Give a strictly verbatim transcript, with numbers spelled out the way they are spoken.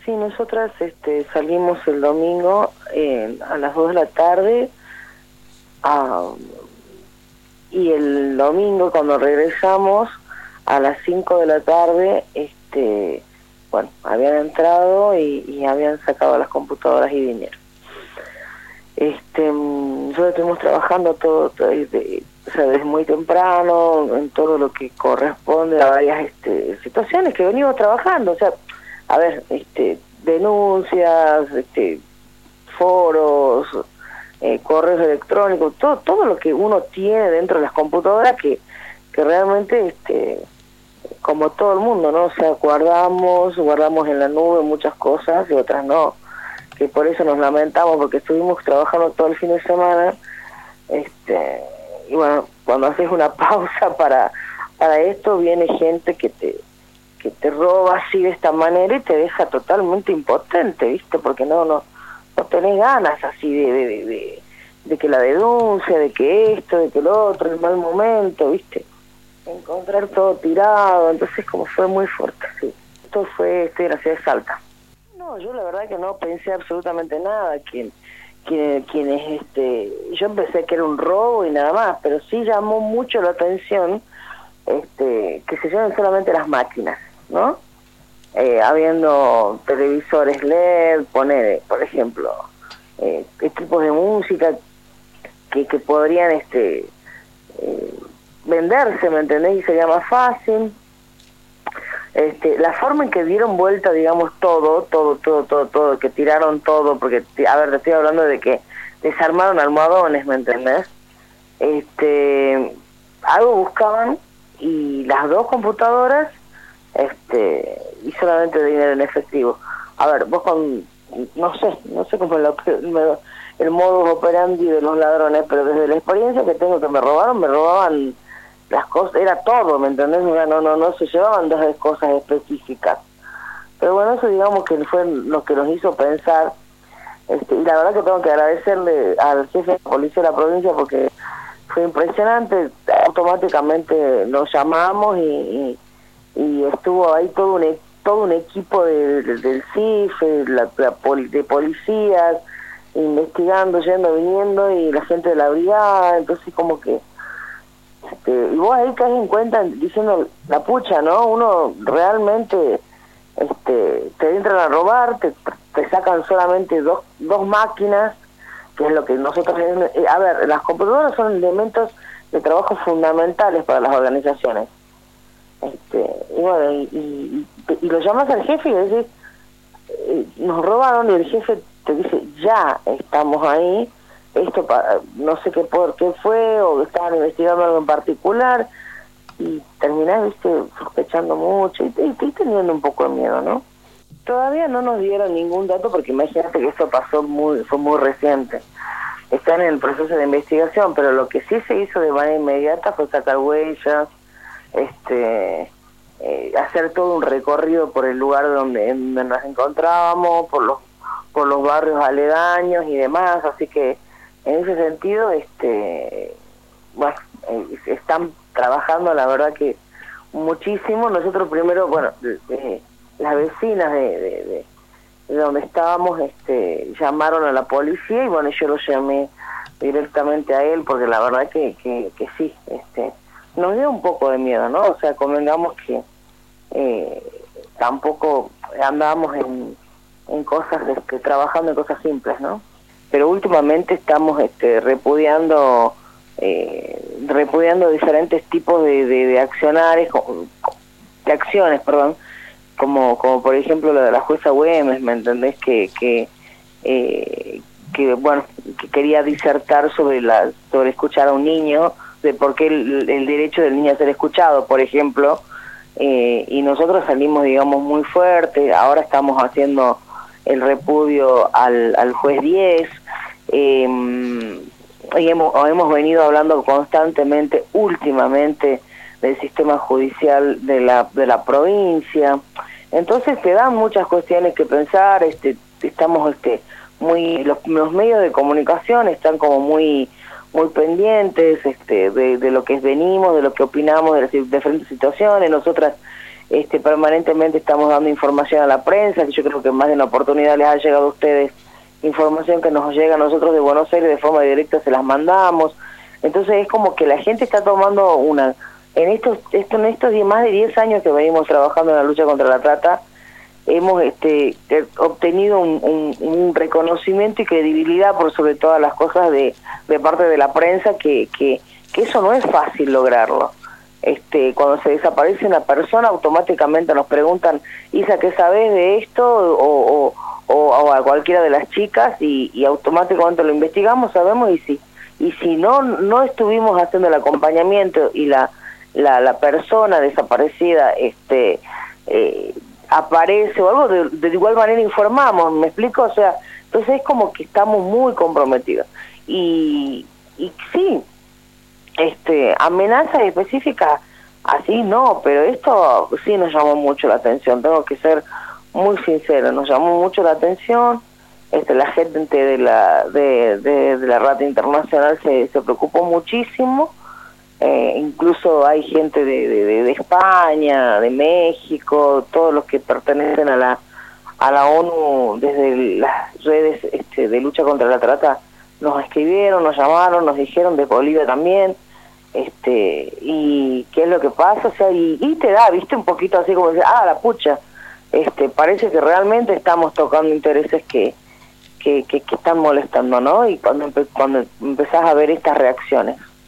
Sí, nosotras este, salimos el domingo eh, a las dos de la tarde a, y el domingo cuando regresamos a las cinco de la tarde, este, bueno, habían entrado y, y habían sacado las computadoras y vinieron. Este, nosotros estuvimos trabajando todo, todo de, o sea, desde muy temprano en todo lo que corresponde a varias este, situaciones que venimos trabajando, o sea, a ver, este, denuncias, este, foros, eh, correos electrónicos, todo todo lo que uno tiene dentro de las computadoras que, que realmente, este, como todo el mundo, ¿no? O sea, guardamos, guardamos en la nube muchas cosas y otras no, que por eso nos lamentamos porque estuvimos trabajando todo el fin de semana, este, y bueno, cuando haces una pausa para, para esto viene gente que te que te roba así de esta manera y te deja totalmente impotente, ¿viste? Porque no no no tenés ganas así de de, de, de, de que la denuncia, de que esto, de que lo otro, el mal momento, ¿viste? Encontrar todo tirado, entonces como fue muy fuerte, sí. Esto fue, estoy en la ciudad de Salta. No, yo la verdad que no pensé absolutamente nada, quien, quien, quien es este, yo pensé que era un robo y nada más, pero sí llamó mucho la atención este, que se lleven solamente las máquinas, ¿no? Eh, habiendo televisores L E D, poner, por ejemplo, eh, equipos de música que, que podrían este eh, venderse, ¿me entendés? Y sería más fácil. Este, la forma en que dieron vuelta, digamos, todo, todo, todo, todo, todo, que tiraron todo, porque, a ver, te estoy hablando de que desarmaron almohadones, ¿me entendés? Este, algo buscaban y las dos computadoras, este, y solamente dinero en efectivo. A ver, vos con, no sé, no sé cómo lo, el modus operandi de los ladrones, pero desde la experiencia que tengo que me robaron, me robaban las cosas, era todo, ¿me entendés? No, no, no, no se llevaban dos cosas específicas. Pero bueno, eso digamos que fue lo que nos hizo pensar, este, y la verdad que tengo que agradecerle al jefe de la policía de la provincia porque fue impresionante, automáticamente nos llamamos y, y, y estuvo ahí todo un todo un equipo de, de, del C I F, la, la poli, de policías, investigando, yendo, viniendo, y la gente de la brigada, entonces como que Este, y vos ahí caes en cuenta diciendo la pucha, ¿no? Uno realmente este, te entran a robar, te, te sacan solamente dos, dos máquinas, que es lo que nosotros... Eh, a ver, las computadoras son elementos de trabajo fundamentales para las organizaciones. Este, y bueno, y, y, y lo llamas al jefe y le decís, eh, nos robaron, y el jefe te dice, ya estamos ahí, esto para, no sé qué por qué fue, o estaban investigando algo en particular, y terminás, viste, sospechando mucho, y, y, y teniendo un poco de miedo, ¿no? Todavía no nos dieron ningún dato, porque imagínate que esto pasó muy, fue muy reciente. Están en el proceso de investigación, pero lo que sí se hizo de manera inmediata fue sacar huellas, este, eh, hacer todo un recorrido por el lugar donde, donde nos encontrábamos, por los, por los barrios aledaños y demás, así que en ese sentido, este, bueno, eh, están trabajando, la verdad que muchísimo. Nosotros primero, bueno, eh, las vecinas de, de, de, de donde estábamos, este, llamaron a la policía y bueno, yo lo llamé directamente a él porque la verdad que, que, que sí, este, nos dio un poco de miedo, ¿no? O sea, convengamos que eh, tampoco andábamos en, en cosas, este, trabajando en cosas simples, ¿no? Pero últimamente estamos este, repudiando eh, repudiando diferentes tipos de, de, de accionarios, de acciones, perdón, como como por ejemplo la de la jueza Güemes, ¿me entendés? Que que eh, que bueno, que quería disertar sobre la sobre escuchar a un niño, de por qué el, el derecho del niño a ser escuchado, por ejemplo, eh, y nosotros salimos, digamos, muy fuerte. Ahora estamos haciendo el repudio al, al juez diez, eh, y hemos, hemos venido hablando constantemente, últimamente, del sistema judicial de la, de la provincia. Entonces te dan muchas cuestiones que pensar, este, estamos este, muy, los, los medios de comunicación están como muy muy pendientes este, de, de lo que venimos, de lo que opinamos de las diferentes situaciones. Nosotras este, permanentemente estamos dando información a la prensa, que yo creo que más de una oportunidad les ha llegado a ustedes información que nos llega a nosotros de Buenos Aires, de forma directa se las mandamos. Entonces es como que la gente está tomando una... En estos, esto, en estos diez, más de diez años que venimos trabajando en la lucha contra la trata, hemos este, obtenido un, un, un reconocimiento y credibilidad por sobre todas las cosas de, de parte de la prensa, que, que, que eso no es fácil lograrlo. Este, cuando se desaparece una persona, automáticamente nos preguntan, Isa, ¿qué sabes de esto? O, o, o, o a cualquiera de las chicas, y, y automáticamente lo investigamos, sabemos, y si, y si no, no estuvimos haciendo el acompañamiento y la, la, la persona desaparecida este eh, aparece o algo, de, de igual manera informamos, ¿me explico? O sea, entonces es como que estamos muy comprometidos. Y, y sí, este amenazas específicas, así no, pero esto sí nos llamó mucho la atención, tengo que ser muy sincero, nos llamó mucho la atención. Este, la gente de la de, de, de la Rata Internacional se, se preocupó muchísimo. Eh, incluso hay gente de, de, de España, de México, todos los que pertenecen a la a la ONU desde las redes este, de lucha contra la trata, nos escribieron, nos llamaron, nos dijeron, de Bolivia también, este y qué es lo que pasa, o sea, y, y te da, viste, un poquito así como decir, ah, la pucha, este parece que realmente estamos tocando intereses que que, que, que están molestando, ¿no? Y cuando empe cuando empezás a ver estas reacciones.